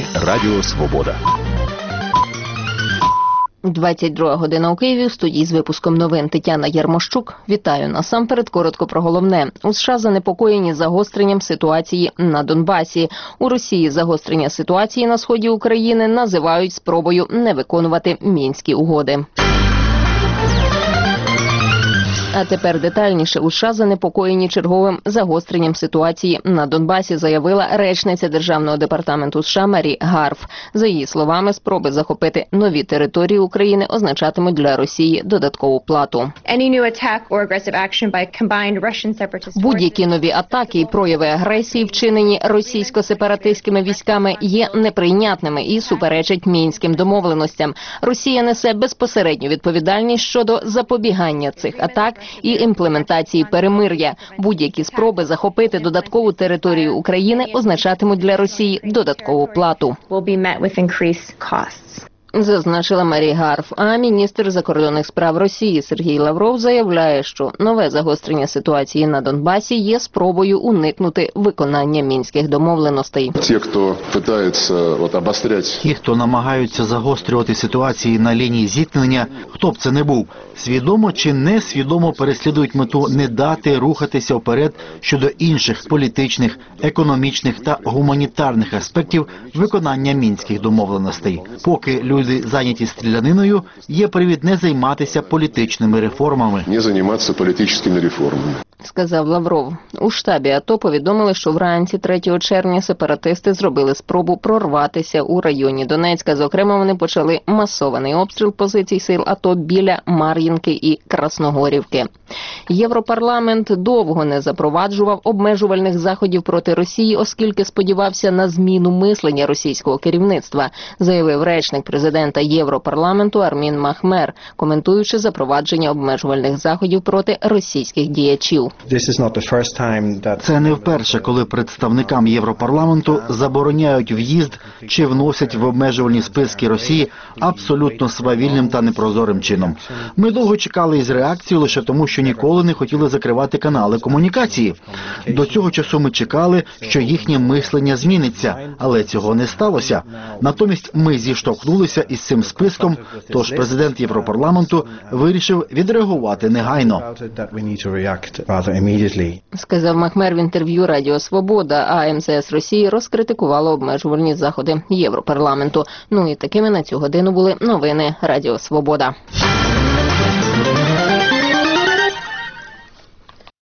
Радіо Свобода. 22 година у Києві. У студії з випуском новин Тетяна Ярмощук. Вітаю. Насамперед коротко про головне. У США занепокоєні загостренням ситуації на Донбасі. У Росії загострення ситуації на сході України називають спробою не виконувати Мінські угоди. А тепер детальніше. У США занепокоєні черговим загостренням ситуації на Донбасі, заявила речниця Державного департаменту США Марі Гарф. За її словами, спроби захопити нові території України означатимуть для Росії додаткову плату. Будь-які нові атаки і прояви агресії, вчинені російсько-сепаратистськими військами, є неприйнятними і суперечать мінським домовленостям. Росія несе безпосередню відповідальність щодо запобігання цих атак і імплементації перемир'я. Будь-які спроби захопити додаткову територію України означатимуть для Росії додаткову плату. Зазначила Марі Гарф. А міністр закордонних справ Росії Сергій Лавров заявляє, що нове загострення ситуації на Донбасі є спробою уникнути виконання мінських домовленостей. Ті, хто намагаються загострювати ситуації на лінії зіткнення, хто б це не був, свідомо чи несвідомо переслідують мету не дати рухатися вперед щодо інших політичних, економічних та гуманітарних аспектів виконання мінських домовленостей. Поки люди зайняті стріляниною, є привід не займатися політичними реформами. Сказав Лавров. У штабі АТО повідомили, що вранці 3 червня сепаратисти зробили спробу прорватися у районі Донецька. Зокрема, вони почали масований обстріл позицій сил АТО біля Мар'їнки і Красногорівки. Європарламент довго не запроваджував обмежувальних заходів проти Росії, оскільки сподівався на зміну мислення російського керівництва, заявив речник президента Європарламенту Армін Махмер, коментуючи запровадження обмежувальних заходів проти російських діячів. Це не вперше, коли представникам Європарламенту забороняють в'їзд чи вносять в обмежувальні списки Росії абсолютно свавільним та непрозорим чином. Ми довго чекали із реакцією лише тому, що ніколи не хотіли закривати канали комунікації. До цього часу ми чекали, що їхнє мислення зміниться, але цього не сталося. Натомість ми зіштовхнулися із цим списком, тож президент Європарламенту вирішив відреагувати негайно. Сказав Махмер в інтерв'ю Радіо Свобода, а МЗС Росії розкритикувало обмежувальні заходи Європарламенту. Ну і такими на цю годину були новини Радіо Свобода.